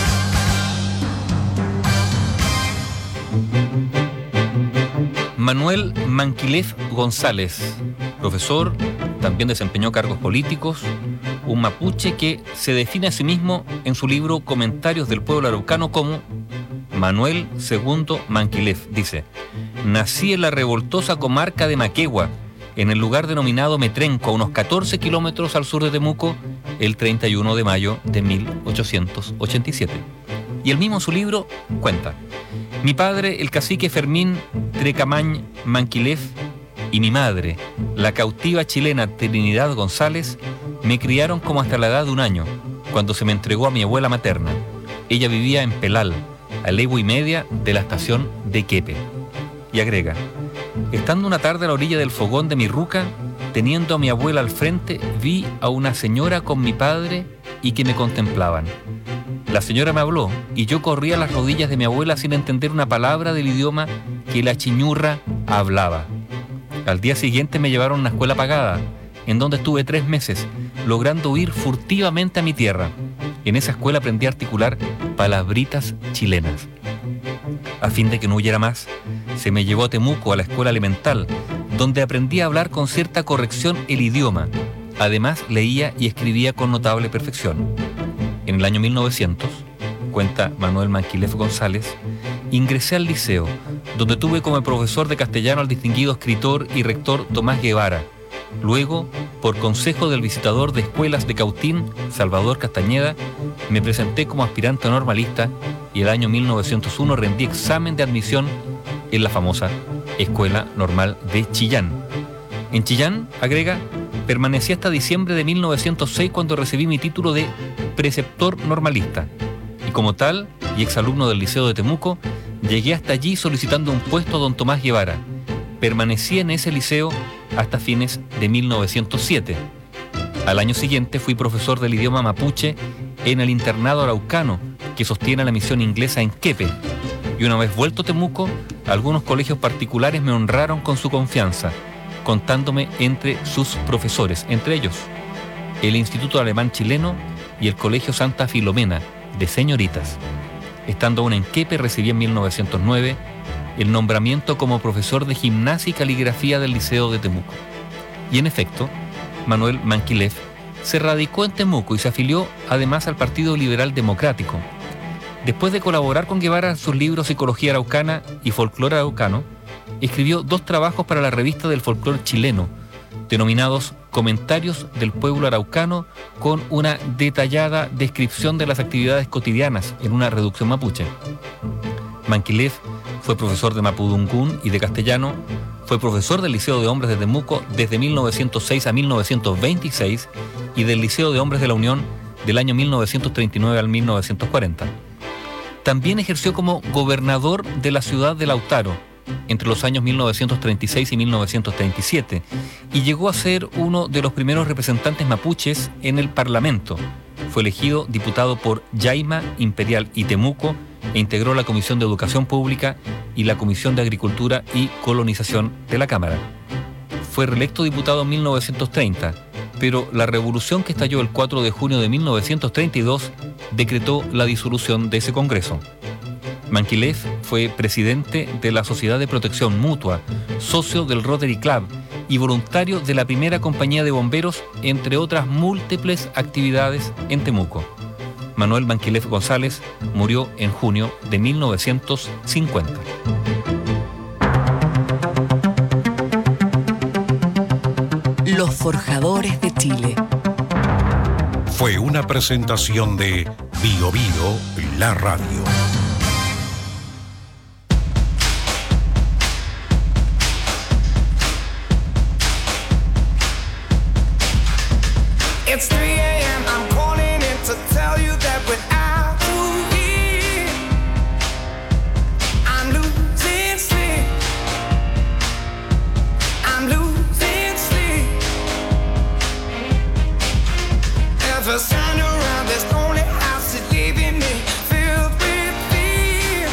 S15: Manuel Manquilef González, profesor, también desempeñó cargos políticos, un mapuche que se define a sí mismo en su libro Comentarios del Pueblo Araucano como Manuel segundo Manquilef. Dice: nací en la revoltosa comarca de Maquegua, en el lugar denominado Metrenco, a unos catorce kilómetros al sur de Temuco, el treinta y uno de mayo de mil ochocientos ochenta y siete. Y él mismo en su libro cuenta: mi padre, el cacique Fermín Trecamañ Manquilef, y mi madre, la cautiva chilena Trinidad González, me criaron como hasta la edad de un año, cuando se me entregó a mi abuela materna. Ella vivía en Pelal, a legua y media de la estación de Quepe. Y agrega: estando una tarde a la orilla del fogón de mi ruca, teniendo a mi abuela al frente, vi a una señora con mi padre y que me contemplaban. La señora me habló y yo corrí a las rodillas de mi abuela sin entender una palabra del idioma que la chiñurra hablaba. Al día siguiente me llevaron a una escuela pagada, en donde estuve tres meses, logrando huir furtivamente a mi tierra. En esa escuela aprendí a articular palabritas chilenas. A fin de que no huyera más, se me llevó a Temuco, a la escuela elemental, donde aprendí a hablar con cierta corrección el idioma. Además, leía y escribía con notable perfección. En el año mil novecientos, cuenta Manuel Manquilef González, ingresé al liceo, donde tuve como profesor de castellano al distinguido escritor y rector Tomás Guevara. Luego, por consejo del visitador de escuelas de Cautín, Salvador Castañeda, me presenté como aspirante normalista y el año mil novecientos uno rendí examen de admisión en la famosa Escuela Normal de Chillán. En Chillán, agrega, permanecí hasta diciembre de mil novecientos seis cuando recibí mi título de preceptor normalista. Y como tal, y exalumno del Liceo de Temuco, llegué hasta allí solicitando un puesto a don Tomás Guevara. Permanecí en ese liceo hasta fines de mil novecientos siete. Al año siguiente fui profesor del idioma mapuche en el internado araucano que sostiene la misión inglesa en Quepe. Y una vez vuelto a Temuco, algunos colegios particulares me honraron con su confianza, contándome entre sus profesores, entre ellos el Instituto Alemán Chileno y el Colegio Santa Filomena, de señoritas. Estando aún en Quepe, recibí en mil novecientos nueve el nombramiento como profesor de gimnasia y caligrafía del Liceo de Temuco. Y en efecto, Manuel Manquilef se radicó en Temuco y se afilió además al Partido Liberal Democrático. Después de colaborar con Guevara en sus libros Psicología Araucana y Folclore Araucano, escribió dos trabajos para la revista del folclore chileno, denominados Comentarios del Pueblo Araucano, con una detallada descripción de las actividades cotidianas en una reducción mapuche. Manquilef fue profesor de mapudungún y de castellano, fue profesor del Liceo de Hombres de Temuco desde mil novecientos seis a mil novecientos veintiséis y del Liceo de Hombres de la Unión del año mil novecientos treinta y nueve al mil novecientos cuarenta. También ejerció como gobernador de la ciudad de Lautaro entre los años mil novecientos treinta y seis y mil novecientos treinta y siete y llegó a ser uno de los primeros representantes mapuches en el Parlamento. Fue elegido diputado por Yaima, Imperial y Temuco e integró la Comisión de Educación Pública y la Comisión de Agricultura y Colonización de la Cámara. Fue reelecto diputado en mil novecientos treinta, pero la revolución que estalló el cuatro de junio de mil novecientos treinta y dos decretó la disolución de ese Congreso. Manquilef fue presidente de la Sociedad de Protección Mutua, socio del Rotary Club y voluntario de la primera compañía de bomberos, entre otras múltiples actividades en Temuco. Manuel Manquilef González murió en junio de mil novecientos cincuenta.
S3: Los Forjadores de Chile.
S2: Fue una presentación de Bio Bio, la radio.
S6: It's three a.m. I'm calling in to tell you that without you here, I'm losing sleep. I'm losing sleep. There's a sign around this lonely house is leaving me filled with fear.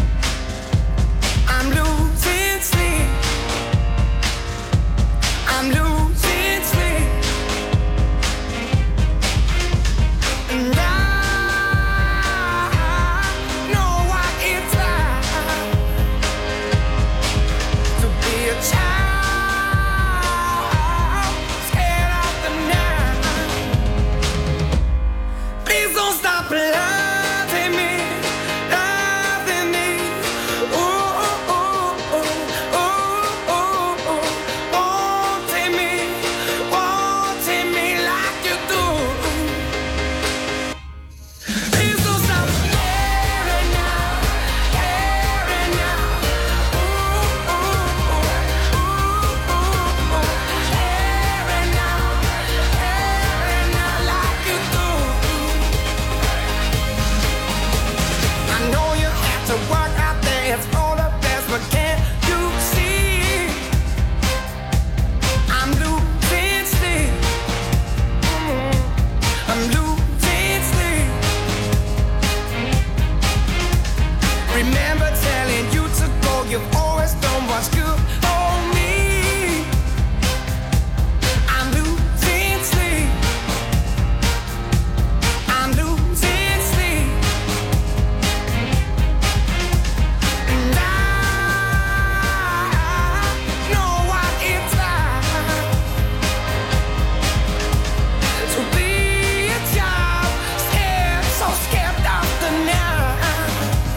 S6: I'm losing sleep. I'm losing sleep. And I know what it's like to be a child, scared of the night. Please don't stop loving me, loving me. Ooh, ooh, ooh, ooh, ooh, ooh. Wanting me, wanting me like you do. Please don't stop caring now, caring now. Ooh, ooh, ooh, ooh, ooh, ooh. Caring now, caring now like you do. I know you have to work out there, it's all the best, but can't you see? I'm losing sleep. Mm, I'm losing sleep. Remember telling you to go, you've always done what's good for me. I'm losing sleep. I'm losing sleep. And I know what it's like to be a child, scared, so scared of the night.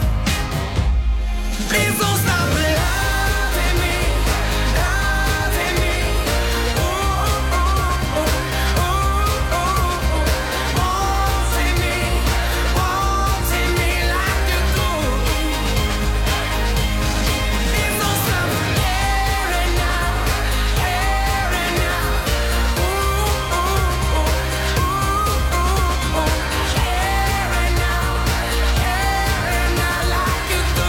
S6: Please don't stop loving me, loving me. Ooh, ooh, ooh, ooh, ooh. Wanting me, wanting me like you do. Please don't stop caring now, caring now. Ooh, ooh, ooh, ooh, ooh, ooh. Caring now, caring now like you do.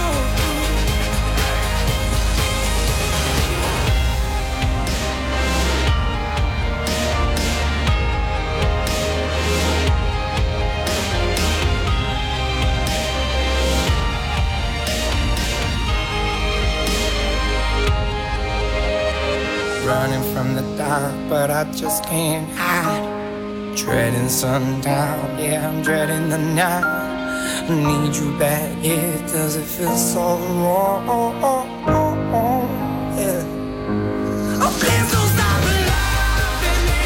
S6: Running from the dark, but I just can't hide. Dreading sundown, yeah, I'm dreading the night. I need you back, yeah, does it feel so wrong? Yeah. Oh, please don't stop loving me,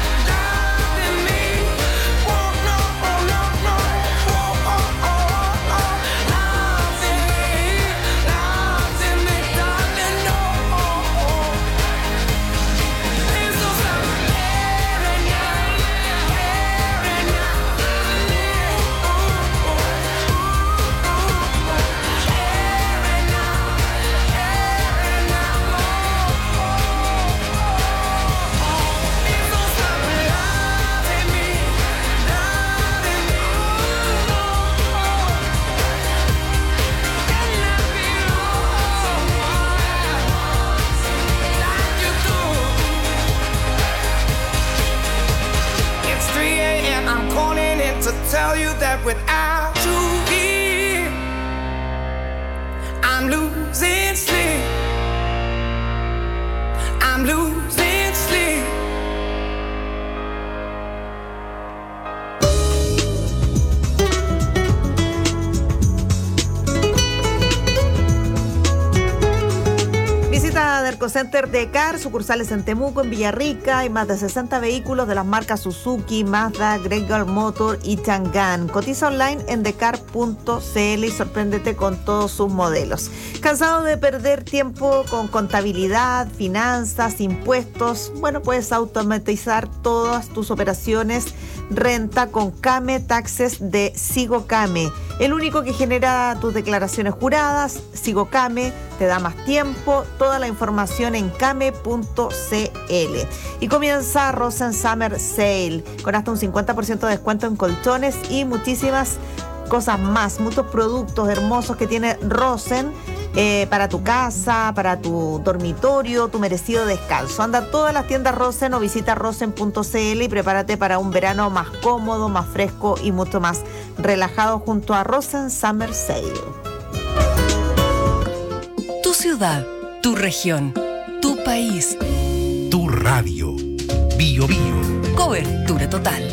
S6: loving me. Oh, no, oh, no, no. Oh, oh, oh, oh, without you here. I'm losing sleep. I'm losing sleep.
S1: Visita Derco Center de Car, sucursales en Temuco, en Villarrica. Hay más de sesenta vehículos de las marcas Suzuki, Mazda, Great Motor y Chang'an. Cotiza online en decar punto cl y sorpréndete con todos sus modelos. ¿Cansado de perder tiempo con contabilidad, finanzas, impuestos? Bueno, puedes automatizar todas tus operaciones. Renta con Came Taxes de SigoCame, el único que genera tus declaraciones juradas. SigoCame te da más tiempo. Toda la información en came punto cl. Y comienza Rosen Summer Sale con hasta un cincuenta por ciento de descuento en colchones y muchísimas cosas más. Muchos productos hermosos que tiene Rosen eh, para tu casa, para tu dormitorio, tu merecido descanso. Anda a todas las tiendas Rosen o visita rosen punto cl y prepárate para un verano más cómodo, más fresco y mucho más relajado junto a Rosen Summer Sale.
S3: Tu ciudad, tu región, tu país,
S2: tu radio. Bio Bio.
S3: Cobertura total.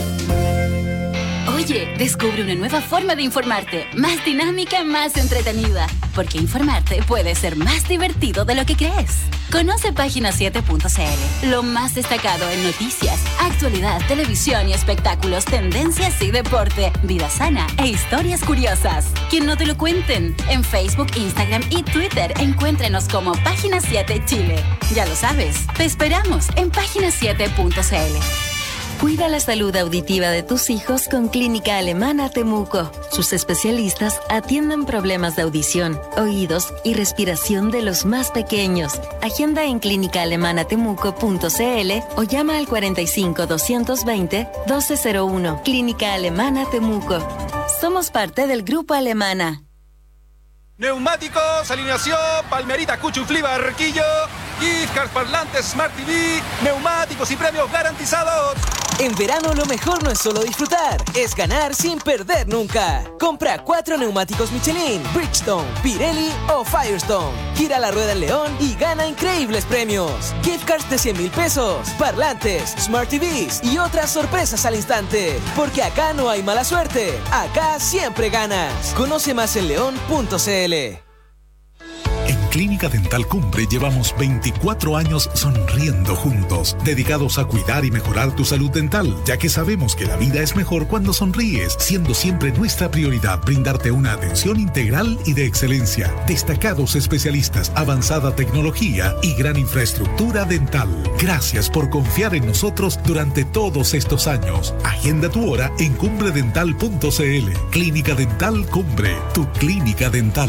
S17: Oye, descubre una nueva forma de informarte, más dinámica, más entretenida, porque informarte puede ser más divertido de lo que crees. Conoce página siete punto cl, lo más destacado en noticias, actualidad, televisión y espectáculos, tendencias y deporte, vida sana e historias curiosas. Que no te lo cuenten. En Facebook, Instagram y Twitter, encuéntrenos como Página siete Chile. Ya lo sabes, te esperamos en página siete punto cl.
S18: Cuida la salud auditiva de tus hijos con Clínica Alemana Temuco. Sus especialistas atienden problemas de audición, oídos y respiración de los más pequeños. Agenda en clínica alemana temuco punto cl o llama al cuarenta y cinco, doscientos veinte, doce cero uno. Clínica Alemana Temuco. Somos parte del Grupo Alemana.
S19: Neumáticos, alineación, Palmerita, Cuchuflí, Barquillo, gift cards, parlantes, Smart T V, neumáticos y premios garantizados.
S22: En verano lo mejor no es solo disfrutar, es ganar sin perder nunca. Compra cuatro neumáticos Michelin, Bridgestone, Pirelli o Firestone. Gira la rueda en León y gana increíbles premios. Gift cards de cien mil pesos, parlantes, Smart T Vs y otras sorpresas al instante. Porque acá no hay mala suerte, acá siempre ganas. Conoce más en león punto cl.
S2: En Clínica Dental Cumbre llevamos veinticuatro años sonriendo juntos, dedicados a cuidar y mejorar tu salud dental, ya que sabemos que la vida es mejor cuando sonríes, siendo siempre nuestra prioridad brindarte una atención integral y de excelencia, destacados especialistas, avanzada tecnología y gran infraestructura dental. Gracias por confiar en nosotros durante todos estos años. Agenda tu hora en cumbre dental punto cl. Clínica Dental Cumbre, tu clínica dental.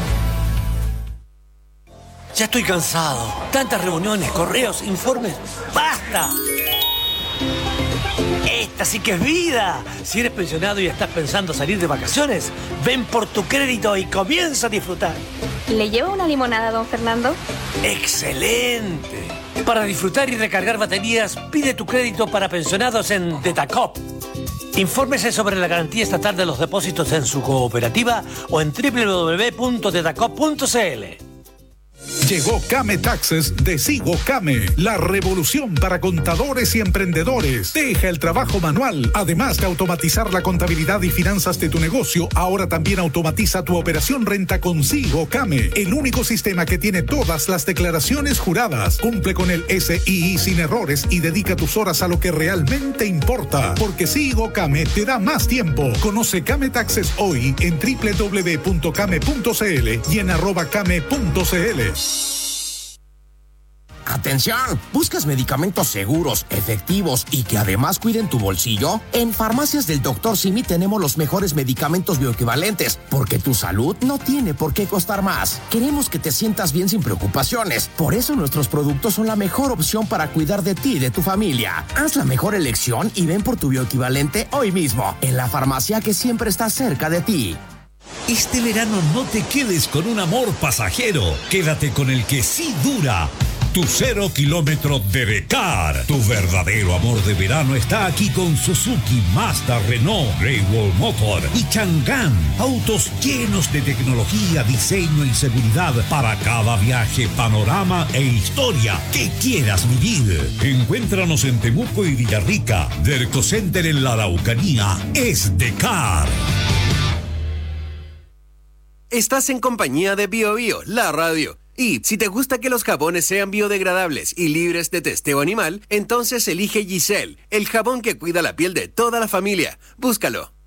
S23: Ya estoy cansado. Tantas reuniones, correos, informes. ¡Basta! Esta sí que es vida. Si eres pensionado y estás pensando salir de vacaciones, ven por tu crédito y comienza a disfrutar.
S11: ¿Le llevo una limonada, don Fernando?
S23: ¡Excelente! Para disfrutar y recargar baterías, pide tu crédito para pensionados en Detacop. Infórmese sobre la garantía estatal de los depósitos en su cooperativa o en doble u doble u doble u punto detacop punto cl.
S2: Llegó Came Taxes de SigoCame, la revolución para contadores y emprendedores. Deja el trabajo manual. Además de automatizar la contabilidad y finanzas de tu negocio, ahora también automatiza tu operación renta con SigoCame, el único sistema que tiene todas las declaraciones juradas. Cumple con el S I I sin errores y dedica tus horas a lo que realmente importa. Porque SigoCame te da más tiempo. Conoce Came Taxes hoy en doble u doble u doble u punto came punto cl y en arroba came punto cl.
S24: ¡Atención! ¿Buscas medicamentos seguros, efectivos y que además cuiden tu bolsillo? En Farmacias del doctor Simi tenemos los mejores medicamentos bioequivalentes, porque tu salud no tiene por qué costar más. Queremos que te sientas bien sin preocupaciones. Por eso nuestros productos son la mejor opción para cuidar de ti y de tu familia. Haz la mejor elección y ven por tu bioequivalente hoy mismo, en la farmacia que siempre está cerca de ti.
S16: Este verano no te quedes con un amor pasajero. Quédate con el que sí dura. tu cero kilómetro de Decar. Tu verdadero amor de verano está aquí con Suzuki, Mazda, Renault, Great Wall Motor y Chang'an. Autos llenos de tecnología, diseño y seguridad para cada viaje, panorama e historia que quieras vivir. Encuéntranos en Temuco y Villarrica. Derco Center en la Araucanía es Decar.
S25: Estás en compañía de Bio Bio, la radio. Y si te gusta que los jabones sean biodegradables y libres de testeo animal, entonces elige Giselle, el jabón que cuida la piel de toda la familia. Búscalo.